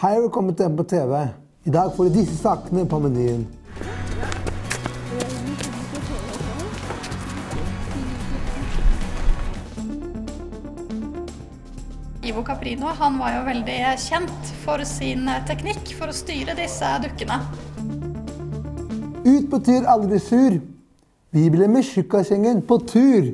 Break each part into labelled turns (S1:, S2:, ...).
S1: Hei og velkommen til på TV. I dag får du disse sakene på menyen.
S2: Ivo Caprino, han var jo veldig kjent for sin teknikk for å styre disse dukkene.
S1: Ut betyr aldri sur. Vi ble med Tjukkasgjengen på tur.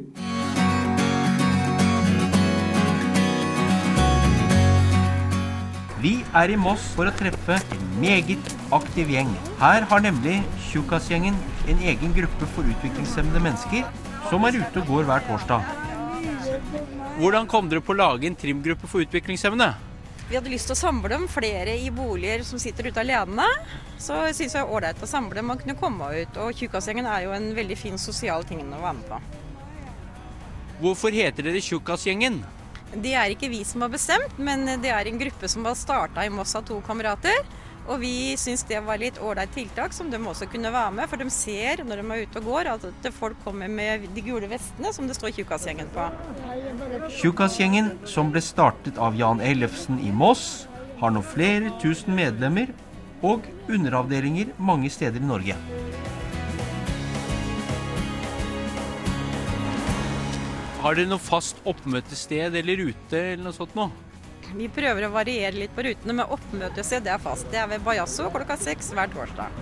S3: Vi i Moss for å treffe en meget aktiv gjeng. Her har nemlig Tjukkasgjengen en egen gruppe for utviklingshemmede mennesker som ute og går hver torsdag. Hvordan kom dere på å lage en trimgruppe for utviklingshemmede?
S4: Vi hadde lyst til å samle dem flere i boliger som sitter ute alene. Så jeg synes det var ålreit å samle dem og kunne komme ut. Og Tjukkasgjengen jo en veldig fin sosial ting å være med på.
S3: Hvorfor heter dere Tjukkasgjengen?
S4: Det ikke vi som har bestemt, men det en gruppe som var startet i Moss av 2 kamerater. Og vi synes det var litt ålreit tiltak som de også kunne være med, for de ser når de ute og går at folk kommer med de gule vestene som det står Tjukkasgjengen på.
S3: Tjukkasgjengen, som ble startet av Jan Ellefsen i Moss, har nå flere tusen medlemmer og underavdelinger mange steder i Norge. Har dere noe fast oppmøtested eller ute eller noe sånt nå?
S4: Vi prøver å variere litt på rutene, men oppmøtested det fast. Det ved Bajasso klokka 6 hver torsdag.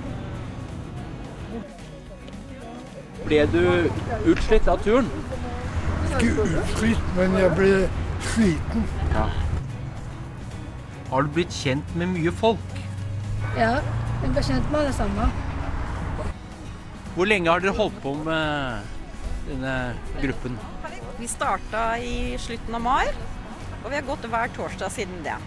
S3: Ble du utslitt av turen?
S5: Ikke utslitt, men jeg ble sliten.
S3: Ja. Har du blitt kjent med mye folk?
S6: Ja, jeg ble kjent med alle sammen.
S3: Hvor lenge har dere holdt på med denne gruppen?
S4: Vi startet i slutten av mai, og vi har gått hver torsdag siden det.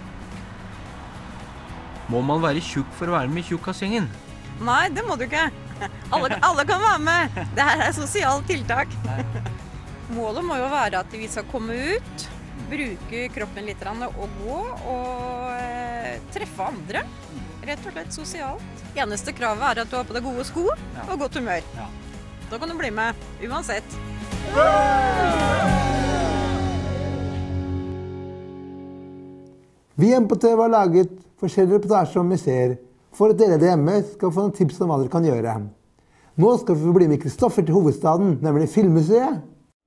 S3: Må man være tjukk for å være med i Tjukkasgjengen?
S4: Nei, det må du ikke. Alle kan være med. Det her et sosialt tiltak. Målet må jo være at vi skal komme ut, bruke kroppen litt og gå, og treffe andre. Rett og slett sosialt. Eneste kravet at du har på deg gode sko og godt humør. Da kan du bli med, uansett.
S1: Vi på TV har laget forskjellige reportasjer om museer for at dere hjemme skal få noen tips om hva dere kan gjøre. Nå skal vi få bli med Kristoffer til hovedstaden, nemlig Filmmuseet.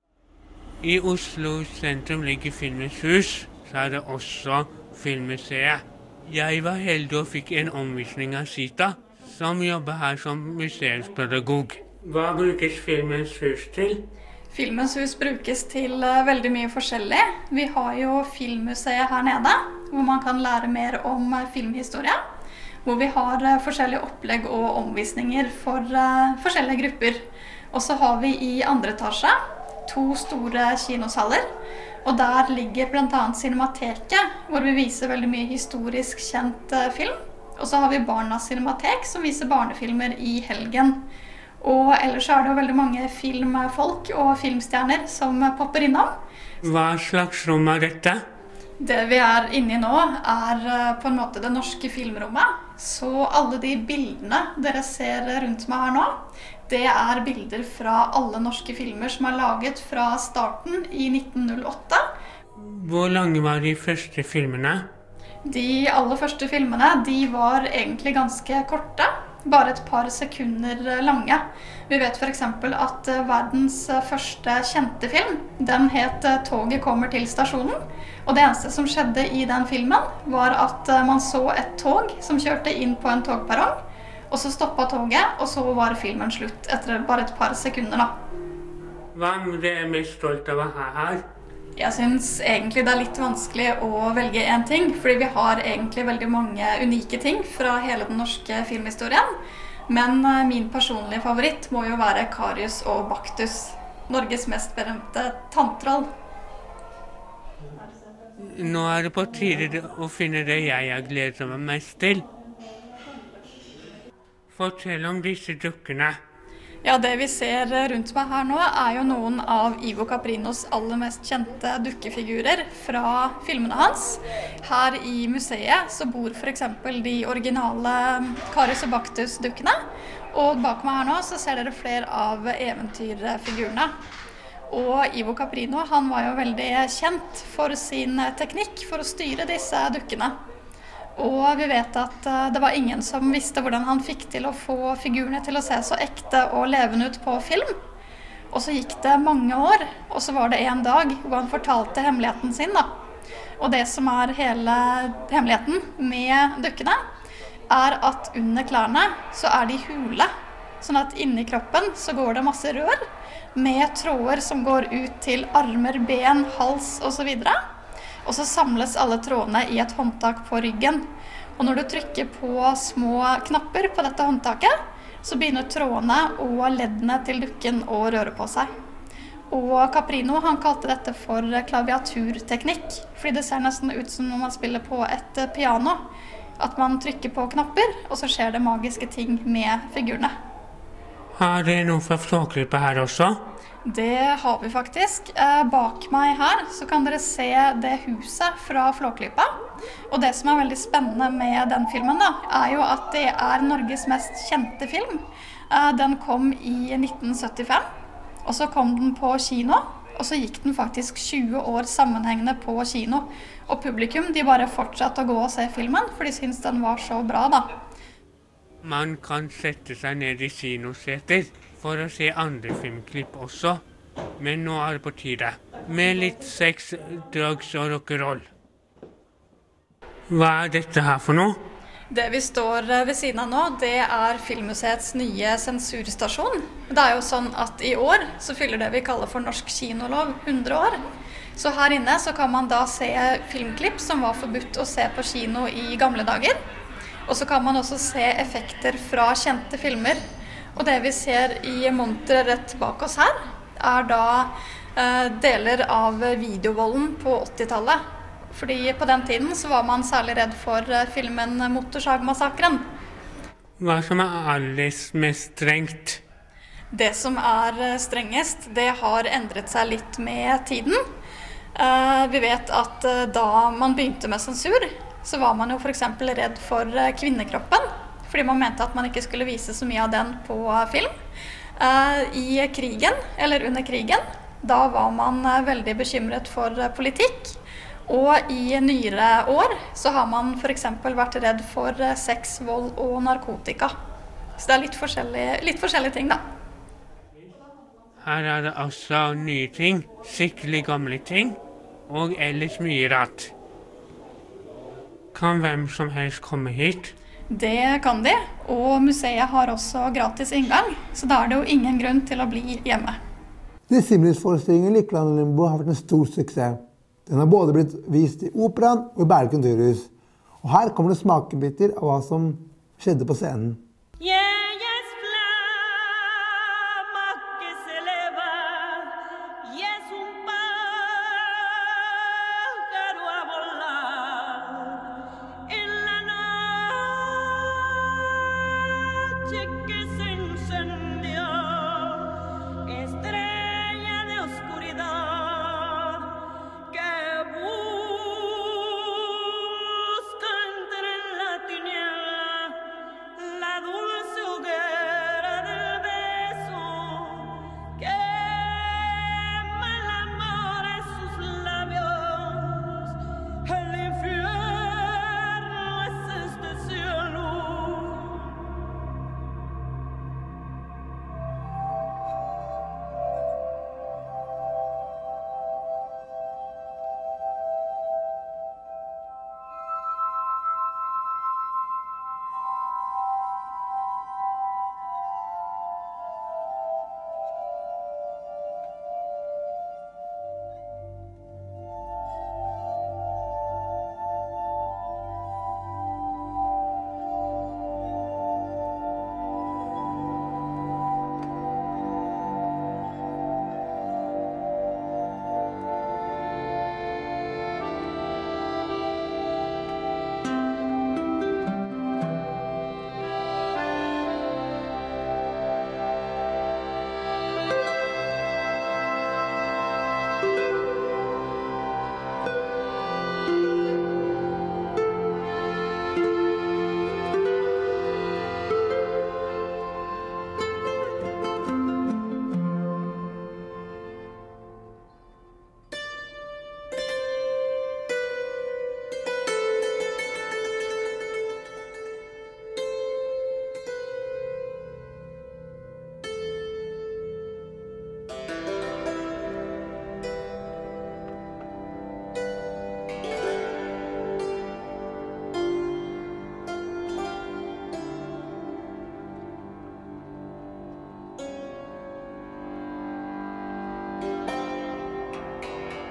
S7: I Oslo sentrum ligger Filmens hus, så det også Filmmuseet. Jeg var heldig og fikk en omvisning av Sita, som jobber her som museumspedagog. Hva brukes Filmens hus til?
S2: Filmens hus brukes til veldig mye forskjellig. Vi har jo Filmmuseet her nede, hvor man kan lære mer om filmhistorie. Hvor vi har forskjellige opplegg og omvisninger for forskjellige grupper. Og så har vi i andre etasje 2 store kinosaler. Og der ligger blant annet Cinemateket, hvor vi viser veldig mye historisk kjent film. Og så har vi Barnas Cinematek, som viser barnefilmer i helgen. Og ellers det jo veldig mange filmfolk og filmstjerner som popper innom.
S7: Hva slags rom dette?
S2: Det vi inne i nå på en måte det norske filmrommet. Så alle de bildene dere ser rundt meg her nå, det bilder fra alle norske filmer som laget fra starten i 1908.
S7: Hvor lange var de første filmene?
S2: De aller første filmene, de var egentlig ganske korte. Bare et par sekunder lange. Vi vet for eksempel at verdens første kjente film, den het Toget kommer til stasjonen. Og det eneste som skjedde i den filmen var at man så et tog som kjørte inn på en togperrong. Og så stoppet toget, og så var filmen slutt etter bare et par sekunder da.
S7: Hva er mest stolt av å ha her?
S2: Jeg synes egentlig det litt vanskelig å velge en ting, fordi vi har egentlig veldig mange unike ting fra hele den norske filmhistorien. Men min personlige favoritt må jo være Karius og Baktus, Norges mest berømte tanntroll.
S7: Nå det på tide å finne det jeg har gledet meg mest til. Fortell om disse dukkene.
S2: Ja, det vi ser rundt meg her nå jo noen av Ivo Caprinos aller mest kjente dukkefigurer fra filmene hans. Her i museet så bor for eksempel de originale Karius og Baktus-dukkene. Og bak meg her nå så ser dere flere av eventyrfigurene. Og Ivo Caprino, han var jo veldig kjent for sin teknikk for å styre disse dukkene. Og vi vet at det var ingen som visste hvordan han fikk til å få figurene til å se så ekte og levende ut på film. Og så gikk det mange år, og så var det en dag hvor han fortalte hemmeligheten sin da. Og det som er hele hemmeligheten med dukkene, er at under klærne så er de hule. Sånn at inni kroppen så går det masse rør med tråder som går ut til armer, ben, hals og så videre. Og så samles alle trådene i et håndtak på ryggen. Og når du trykker på små knapper på dette håndtaket, så begynner trådene og leddene til dukken å røre på seg. Og Caprino, han kalte dette for klaviaturteknikk, fordi det ser nesten ut som når man spiller på et piano. At man trykker på knapper, og så skjer det magiske ting med figurene.
S7: Har dere noe fra Flåklypa her også?
S2: Det har vi faktisk. Bak meg her så kan dere se det huset fra Flåklypa. Og det som er veldig spennende med den filmen da, er jo at det er Norges mest kjente film. Den kom i 1975, og så kom den på kino, og så gikk den faktisk 20 år sammenhengende på kino. Og publikum, de bare fortsatte å gå og se filmen, for de syntes den var så bra da.
S7: Man kan sette seg ned i kinoseter for å se andre filmklipp også. Men nå er det på tide. Med litt sex, drugs og rock'n'roll. Hva er dette her for noe?
S2: Det vi står ved siden av nå, det er Filmmuseets nye sensurstasjon. Det er jo sånn at i år så fyller det vi kaller for Norsk kinolov 100 år. Så her inne så kan man da se filmklipp som var forbudt å se på kino i gamle dager. Og så kan man også se effekter fra kjente filmer. Og det vi ser i monteret rett bak oss her, er da deler av videovolden på 80-tallet. Fordi på den tiden så var man særlig redd for filmen Motorsagmassakren.
S7: Hva som er aller mest strengt?
S2: Det som er strengest, det har endret seg litt med tiden. Vi vet at da man begynte med sensur, så var man jo for eksempel redd for kvinnekroppen, fordi man mente at man ikke skulle vise så mye av den på film. I krigen, eller under krigen, da var man veldig bekymret for politikk. Og i nyere år så har man for eksempel vært redd for sex, vold og narkotika. Så det er litt forskjellige ting da.
S7: Her er det også nye ting, skikkelig gamle ting, og ellers mye rart. Kan hvem som helst komme hit?
S2: Det kan de, og museet har også gratis inngang, så da er det jo ingen grunn til å bli hjemme.
S1: Dissimulus-forestillingen Lykkeland Limbo har vært en stor suksess. Den har både blitt vist i Operaen og i Bærum kulturhus. Og her kommer det smakebiter av hva som skjedde på scenen.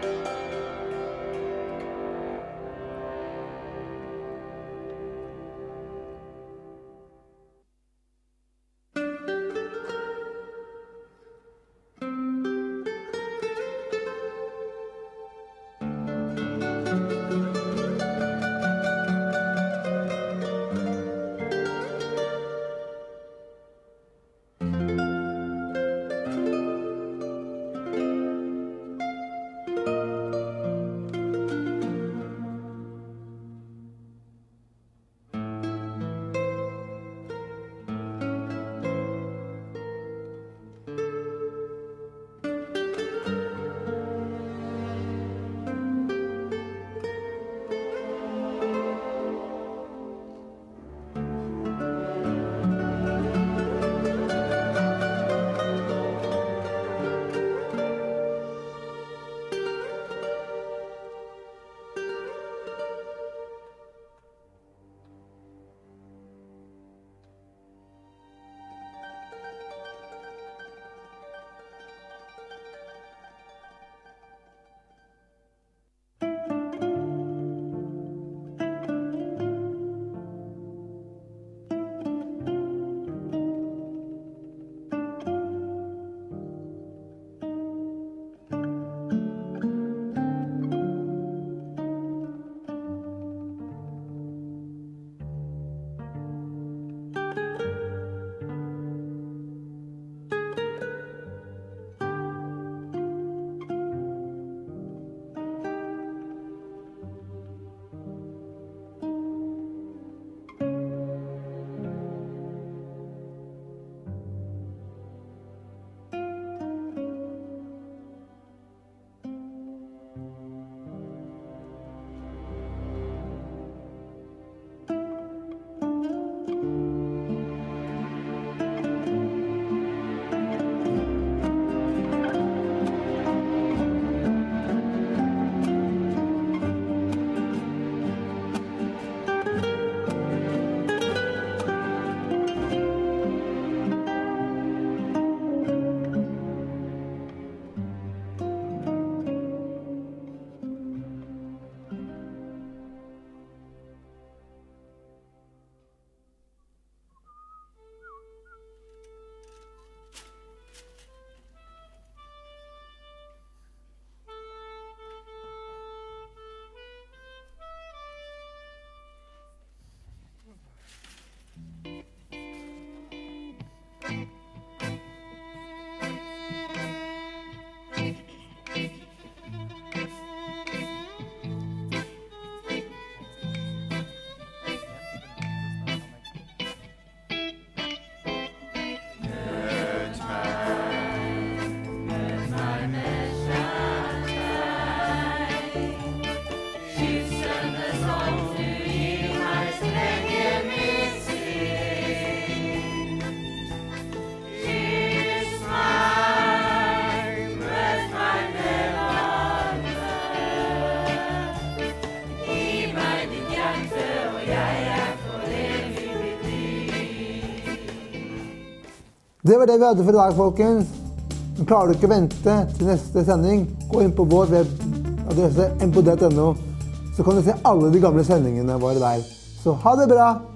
S1: Det var det vi hadde for i dag, folkens. Men klarer du ikke å vente til neste sending, gå inn på vår webadresse mpo.no, så kan du se alle de gamle sendingene våre der. Så ha det bra!